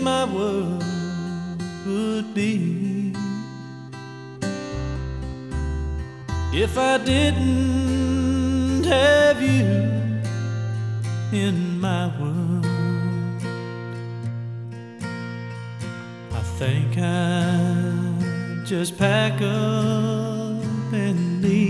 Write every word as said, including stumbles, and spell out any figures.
my world would be if I didn't have you in my world. I think I'd just pack up and leave.